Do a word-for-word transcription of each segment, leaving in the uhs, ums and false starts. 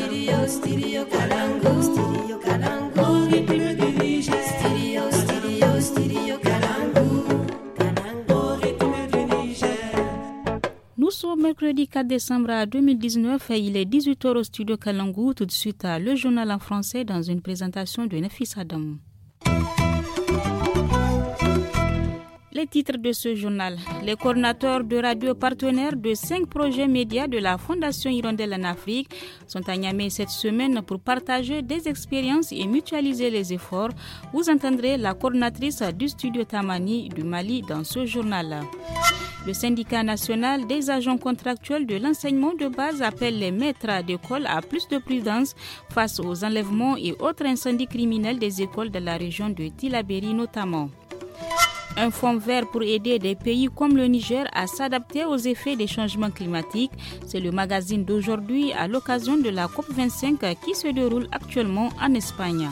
stereo, stereo Kalangu, stereo Kalangu, rythme du Niger. Stereo, stereo, stereo Kalangu, Kalangu, rythme du Niger. Nous sommes mercredi quatre décembre deux mille dix-neuf et il est dix-huit heures au studio Kalangu. Tout de suite, le journal en français dans une présentation de Nafis Adam. Les titres de ce journal. Les coordinateurs de radio partenaires de cinq projets médias de la Fondation Hirondelle en Afrique sont à Niamey cette semaine pour partager des expériences et mutualiser les efforts. Vous entendrez la coordinatrice du studio Tamani du Mali dans ce journal. Le syndicat national des agents contractuels de l'enseignement de base appelle les maîtres d'école à plus de prudence face aux enlèvements et autres incendies criminels des écoles de la région de Tillabéri notamment. Un fonds vert pour aider des pays comme le Niger à s'adapter aux effets des changements climatiques. C'est le magazine d'aujourd'hui à l'occasion de la COP vingt-cinq qui se déroule actuellement en Espagne.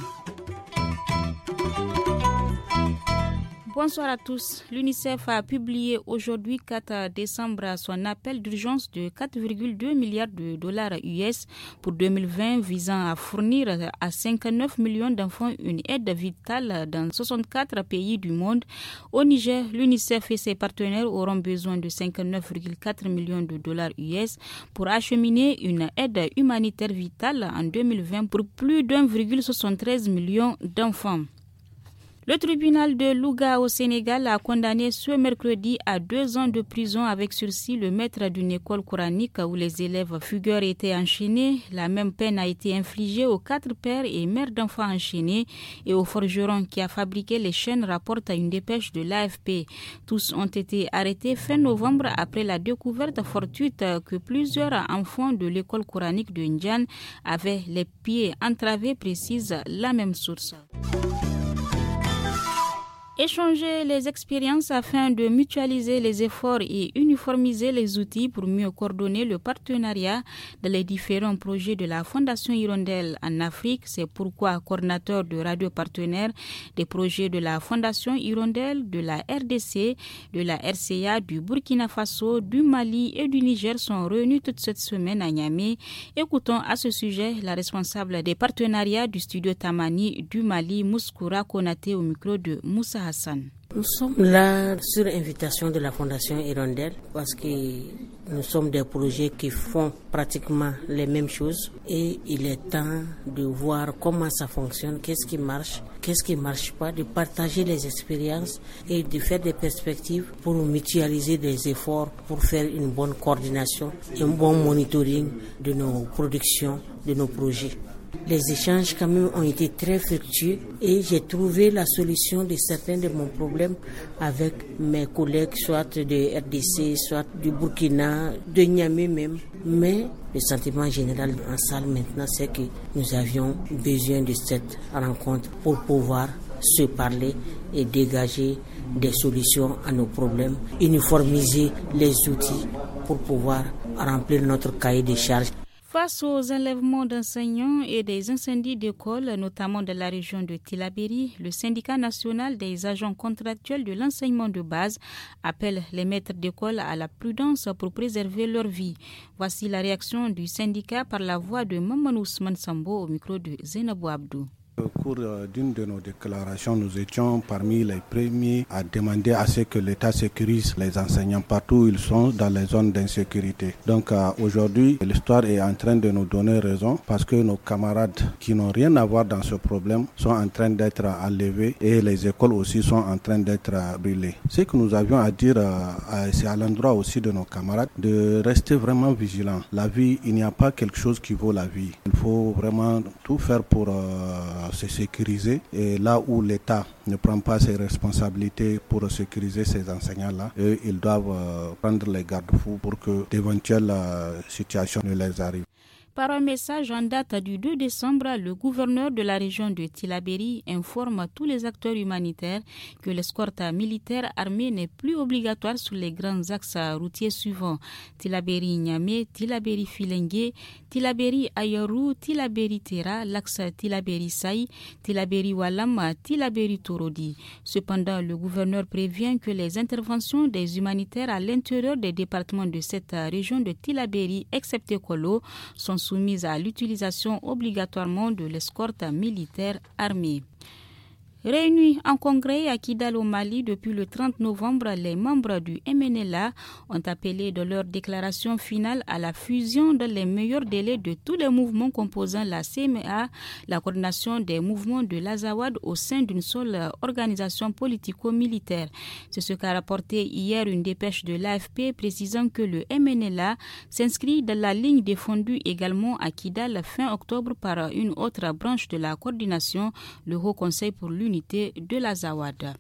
Bonsoir à tous. L'UNICEF a publié aujourd'hui quatre décembre son appel d'urgence de quatre virgule deux milliards de dollars U S pour deux mille vingt visant à fournir à cinquante-neuf millions d'enfants une aide vitale dans soixante-quatre pays du monde. Au Niger, l'UNICEF et ses partenaires auront besoin de cinquante-neuf virgule quatre millions de dollars U S pour acheminer une aide humanitaire vitale en deux mille vingt pour plus d'un virgule soixante-treize million d'enfants. Le tribunal de Louga au Sénégal a condamné ce mercredi à deux ans de prison avec sursis le maître d'une école coranique où les élèves fugueurs étaient enchaînés. La même peine a été infligée aux quatre pères et mères d'enfants enchaînés et au forgeron qui a fabriqué les chaînes, rapporte à une dépêche de l'A F P. Tous ont été arrêtés fin novembre après la découverte fortuite que plusieurs enfants de l'école coranique de Ndian avaient les pieds entravés, précise la même source. Échanger les expériences afin de mutualiser les efforts et uniformiser les outils pour mieux coordonner le partenariat dans les différents projets de la Fondation Hirondelle en Afrique. C'est pourquoi, coordinateur de radio partenaires des projets de la Fondation Hirondelle, de la R D C, de la R C A, du Burkina Faso, du Mali et du Niger sont réunis toute cette semaine à Niamey. Écoutons à ce sujet la responsable des partenariats du studio Tamani du Mali, Mouskoura Konaté, au micro de Moussa Hassan. Nous sommes là sur invitation de la Fondation Hirondelle parce que nous sommes des projets qui font pratiquement les mêmes choses et il est temps de voir comment ça fonctionne, qu'est-ce qui marche, qu'est-ce qui ne marche pas, de partager les expériences et de faire des perspectives pour mutualiser des efforts pour faire une bonne coordination et un bon monitoring de nos productions, de nos projets. Les échanges quand même ont été très fructueux et j'ai trouvé la solution de certains de mon problème avec mes collègues, soit de R D C, soit du Burkina, de Niamey même. Mais le sentiment général en salle maintenant, c'est que nous avions besoin de cette rencontre pour pouvoir se parler et dégager des solutions à nos problèmes, uniformiser les outils pour pouvoir remplir notre cahier de charges. Face aux enlèvements d'enseignants et des incendies d'écoles, notamment de la région de Tillabéri, le syndicat national des agents contractuels de l'enseignement de base appelle les maîtres d'école à la prudence pour préserver leur vie. Voici la réaction du syndicat par la voix de Maman Ousmane Sambo au micro de Zainabou Abdou. Au cours d'une de nos déclarations, nous étions parmi les premiers à demander à ce que l'État sécurise les enseignants partout où ils sont dans les zones d'insécurité. Donc euh, aujourd'hui, l'histoire est en train de nous donner raison parce que nos camarades qui n'ont rien à voir dans ce problème sont en train d'être enlevés et les écoles aussi sont en train d'être brûlées. Ce que nous avions à dire, euh, c'est à l'endroit aussi de nos camarades de rester vraiment vigilants. La vie, il n'y a pas quelque chose qui vaut la vie. Il faut vraiment tout faire pour euh, se sécuriser et là où l'État ne prend pas ses responsabilités pour sécuriser ces enseignants-là, eux, ils doivent euh, prendre les garde-fous pour que d'éventuelles euh, situations ne les arrivent. Par un message en date du deux décembre, le gouverneur de la région de Tillabéri informe tous les acteurs humanitaires que l'escorte militaire armée n'est plus obligatoire sur les grands axes routiers suivants: Tillabéri-Niamey, Tillabéri-Filengue, Tillabéri-Ayaru, Tillabéri-Tera, l'axe Tillabéri-Saï, Tillabéri-Walam, Tillabéri-Torodi. Cependant, le gouverneur prévient que les interventions des humanitaires à l'intérieur des départements de cette région de Tillabéri, excepté Kolo, sont soumises à l'utilisation obligatoirement de l'escorte militaire armée. Réunis en congrès à Kidal au Mali depuis le trente novembre, les membres du M N L A ont appelé de leur déclaration finale à la fusion dans les meilleurs délais de tous les mouvements composant la C M A, la coordination des mouvements de l'Azawad au sein d'une seule organisation politico-militaire. C'est ce qu'a rapporté hier une dépêche de l'A F P précisant que le M N L A s'inscrit dans la ligne défendue également à Kidal fin octobre par une autre branche de la coordination, le Haut Conseil pour l'Unité de l'Azawad.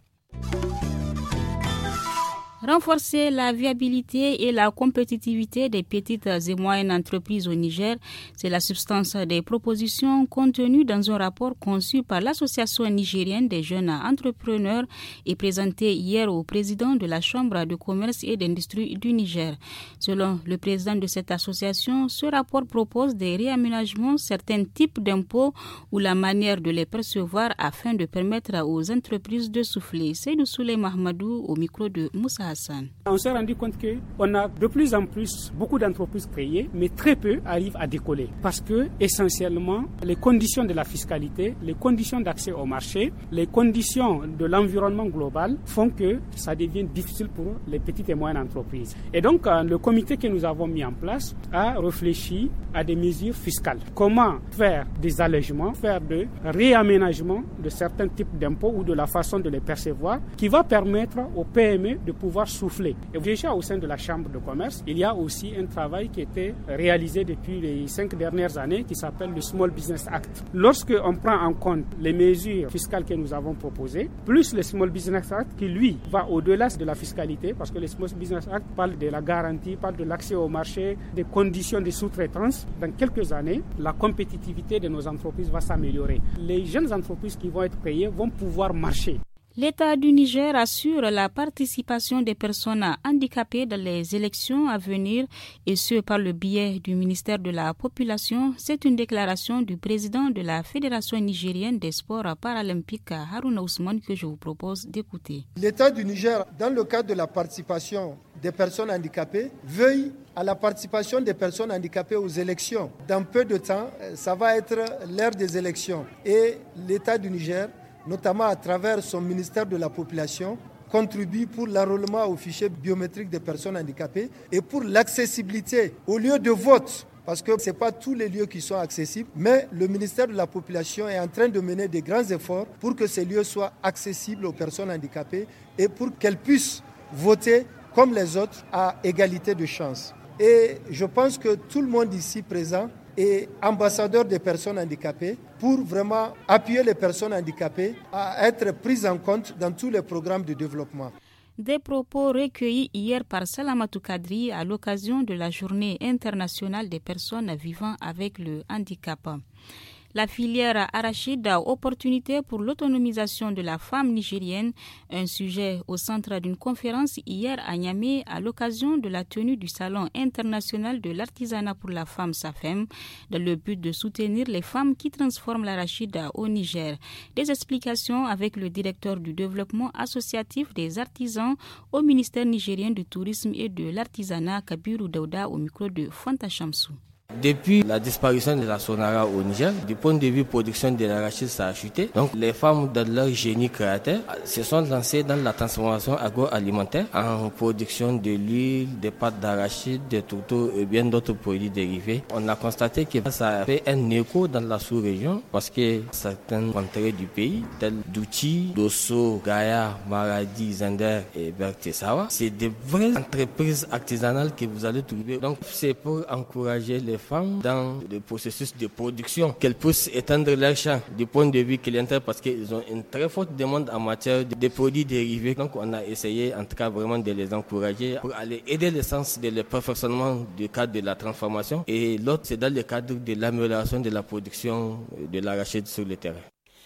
Renforcer la viabilité et la compétitivité des petites et moyennes entreprises au Niger, c'est la substance des propositions contenues dans un rapport conçu par l'Association nigérienne des jeunes entrepreneurs et présenté hier au président de la Chambre de commerce et d'industrie du Niger. Selon le président de cette association, ce rapport propose des réaménagements certains types d'impôts ou la manière de les percevoir afin de permettre aux entreprises de souffler. Seydou Souley Mahamadou au micro de Moussa Hassan. On s'est rendu compte qu'on a de plus en plus beaucoup d'entreprises créées, mais très peu arrivent à décoller. Parce que, essentiellement, les conditions de la fiscalité, les conditions d'accès au marché, les conditions de l'environnement global font que ça devient difficile pour les petites et moyennes entreprises. Et donc, le comité que nous avons mis en place a réfléchi à des mesures fiscales. Comment faire des allègements, faire des réaménagements de certains types d'impôts ou de la façon de les percevoir, qui va permettre aux P M E de pouvoir souffler. Et déjà au sein de la Chambre de commerce, il y a aussi un travail qui a été réalisé depuis les cinq dernières années qui s'appelle le Small Business Act. Lorsque on prend en compte les mesures fiscales que nous avons proposées, plus le Small Business Act qui lui va au-delà de la fiscalité, parce que le Small Business Act parle de la garantie, parle de l'accès au marché, des conditions de sous-traitance. Dans quelques années, la compétitivité de nos entreprises va s'améliorer. Les jeunes entreprises qui vont être payées vont pouvoir marcher. L'État du Niger assure la participation des personnes handicapées dans les élections à venir et ce par le biais du ministère de la Population. C'est une déclaration du président de la Fédération nigérienne des sports paralympiques, Harouna Ousmane, que je vous propose d'écouter. L'État du Niger, dans le cadre de la participation des personnes handicapées, veille à la participation des personnes handicapées aux élections. Dans peu de temps, ça va être l'ère des élections et l'État du Niger, notamment à travers son ministère de la Population, contribue pour l'enrôlement au fichier biométrique des personnes handicapées et pour l'accessibilité aux lieux de vote. Parce que ce n'est pas tous les lieux qui sont accessibles, mais le ministère de la Population est en train de mener des grands efforts pour que ces lieux soient accessibles aux personnes handicapées et pour qu'elles puissent voter comme les autres à égalité de chance. Et je pense que tout le monde ici présent et ambassadeur des personnes handicapées pour vraiment appuyer les personnes handicapées à être prises en compte dans tous les programmes de développement. Des propos recueillis hier par Salamatou Kadri à l'occasion de la Journée internationale des personnes vivant avec le handicap. La filière arachide, opportunité pour l'autonomisation de la femme nigérienne, un sujet au centre d'une conférence hier à Niamey à l'occasion de la tenue du Salon international de l'artisanat pour la femme SAFEM, dans le but de soutenir les femmes qui transforment l'arachide au Niger. Des explications avec le directeur du développement associatif des artisans au ministère nigérien du tourisme et de l'artisanat, Kabiru Daouda, au micro de Fanta Chamsou. Depuis la disparition de la Sonara au Niger, du point de vue production de l'arachide, ça a chuté. Donc les femmes, dans leur génie créateur, se sont lancées dans la transformation agroalimentaire en production de l'huile, des pâtes d'arachide, des tourteaux et bien d'autres produits dérivés. On a constaté que ça a fait un écho dans la sous-région parce que certaines contrées du pays, telles Douchi, Dosso, Gaya, Maradi, Zender et Bertessawa, c'est des vraies entreprises artisanales que vous allez trouver. Donc c'est pour encourager les femmes dans le processus de production, qu'elles puissent étendre leur champ du point de vue clientèle parce qu'ils ont une très forte demande en matière de produits dérivés. Donc on a essayé en tout cas vraiment de les encourager pour aller aider le sens de le perfectionnement du cadre de la transformation et l'autre c'est dans le cadre de l'amélioration de la production de l'arachide sur le terrain.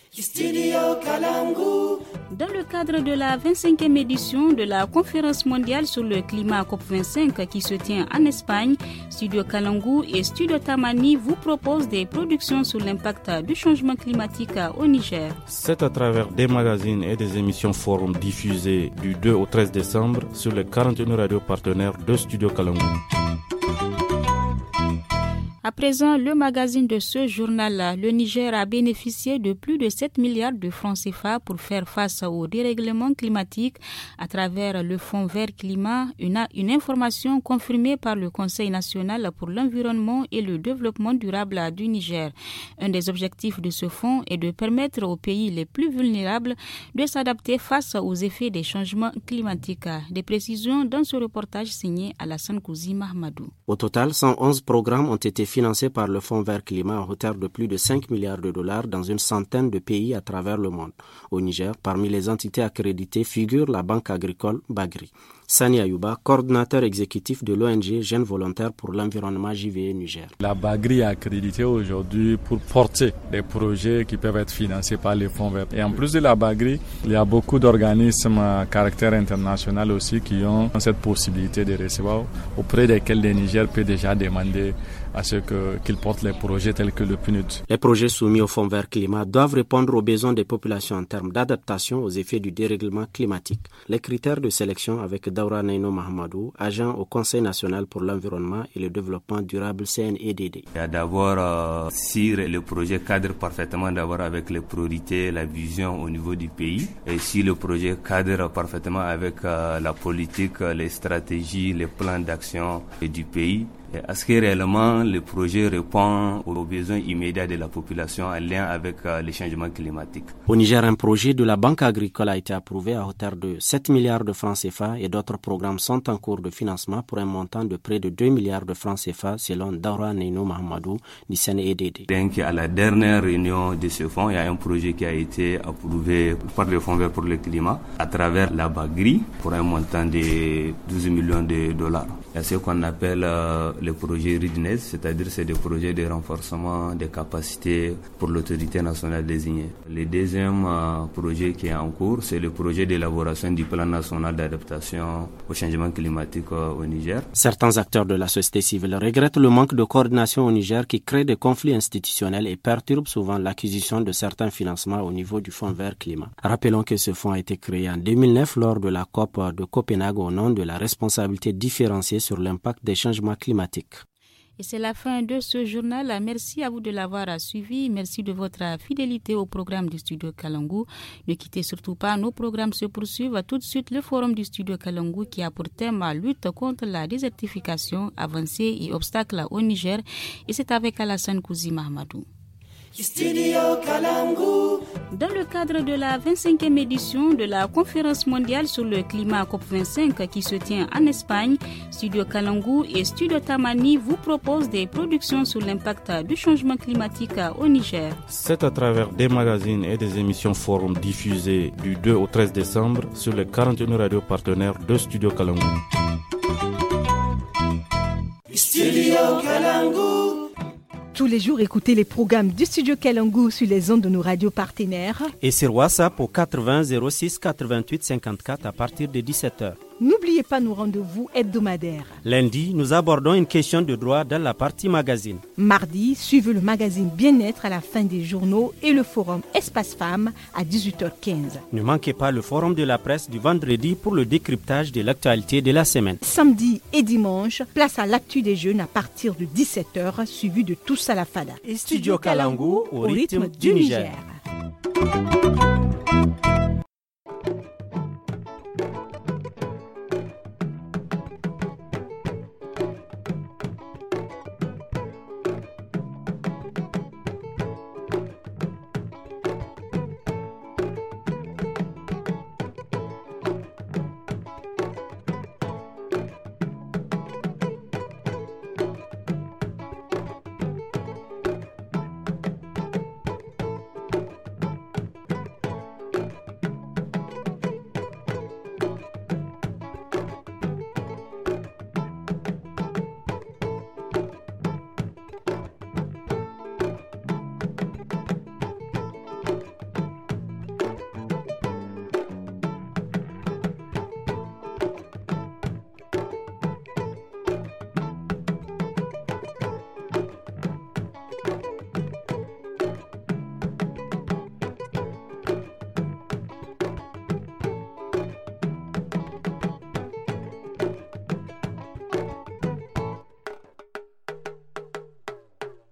Dans le cadre de la vingt-cinquième édition de la conférence mondiale sur le climat COP vingt-cinq qui se tient en Espagne, Studio Kalangu et Studio Tamani vous proposent des productions sur l'impact du changement climatique au Niger. C'est à travers des magazines et des émissions forum diffusées du deux au treize décembre sur les quarante et un radios partenaires de Studio Kalangu. À présent, le magazine de ce journal, le Niger a bénéficié de plus de sept milliards de francs C F A pour faire face au dérèglement climatique à travers le Fonds vert climat, une, une information confirmée par le Conseil national pour l'environnement et le développement durable du Niger. Un des objectifs de ce fonds est de permettre aux pays les plus vulnérables de s'adapter face aux effets des changements climatiques. Des précisions dans ce reportage signé Alassane Kouzi Mahmadou. Au total, cent onze programmes ont été financés par le Fonds vert climat à hauteur de plus de cinq milliards de dollars dans une centaine de pays à travers le monde. Au Niger, parmi les entités accréditées figure la Banque agricole Bagri. Sani Ayouba, coordinateur exécutif de l'O N G Jeunes Volontaires pour l'Environnement J V E Niger. La Bagri est accréditée aujourd'hui pour porter des projets qui peuvent être financés par les fonds verts. Et en plus de la Bagri, il y a beaucoup d'organismes à caractère international aussi qui ont cette possibilité de recevoir, auprès desquels le Niger peut déjà demander à ce que, qu'ils portent les projets tels que le P N U D. Les projets soumis au Fonds vert climat doivent répondre aux besoins des populations en termes d'adaptation aux effets du dérèglement climatique. Les critères de sélection avec Daura Naino Mahamadou, agent au Conseil national pour l'environnement et le développement durable C N E D D. Il y a d'abord euh, si le projet cadre parfaitement d'abord avec les priorités, la vision au niveau du pays, et si le projet cadre parfaitement avec euh, la politique, les stratégies, les plans d'action du pays. Est-ce que réellement le projet répond aux besoins immédiats de la population en lien avec euh, les changements climatiques? Au Niger, un projet de la Banque agricole a été approuvé à hauteur de sept milliards de francs C F A et d'autres programmes sont en cours de financement pour un montant de près de deux milliards de francs C F A selon Daura Neino Mahamadou du C N E D D. Donc, à la dernière réunion de ce fonds, il y a un projet qui a été approuvé par le Fonds vert pour le climat à travers la Bagri pour un montant de douze millions de dollars. Il y a ce qu'on appelle euh, le projet RIDNES, c'est-à-dire c'est des projets de renforcement des capacités pour l'autorité nationale désignée. Le deuxième euh, projet qui est en cours, c'est le projet d'élaboration du plan national d'adaptation au changement climatique euh, au Niger. Certains acteurs de la société civile regrettent le manque de coordination au Niger qui crée des conflits institutionnels et perturbe souvent l'acquisition de certains financements au niveau du Fonds vert climat. Rappelons que ce fonds a été créé en deux mille neuf lors de la COP de Copenhague au nom de la responsabilité différenciée sur l'impact des changements climatiques. Et c'est la fin de ce journal. Merci à vous de l'avoir suivi. Merci de votre fidélité au programme du Studio Kalangu. Ne quittez surtout pas, nos programmes se poursuivent. Tout de suite, le forum du Studio Kalangu qui a pour thème la lutte contre la désertification, avancées et obstacles au Niger. Et c'est avec Alassane Kouzi Mahmadou. Studio Kalangu. Dans le cadre de la vingt-cinquième édition de la conférence mondiale sur le climat COP vingt-cinq qui se tient en Espagne, Studio Kalangu et Studio Tamani vous proposent des productions sur l'impact du changement climatique au Niger. C'est à travers des magazines et des émissions forum diffusées du deux au treize décembre sur les quarante et une radios partenaires de Studio Kalangu. Studio Kalangu. Tous les jours, écoutez les programmes du Studio Kalangu sur les ondes de nos radios partenaires. Et sur WhatsApp au quatre-vingts zéro six quatre-vingt-huit cinquante-quatre à partir de dix-sept heures. N'oubliez pas nos rendez-vous hebdomadaires. Lundi, nous abordons une question de droit dans la partie magazine. Mardi, suivez le magazine Bien-être à la fin des journaux et le forum Espace Femmes à dix-huit heures quinze. Ne manquez pas le forum de la presse du vendredi pour le décryptage de l'actualité de la semaine. Samedi et dimanche, place à l'actu des jeunes à partir de dix-sept heures, suivi de Tous à la Fada. Et Studio Kalangu au rythme du Niger. Niger.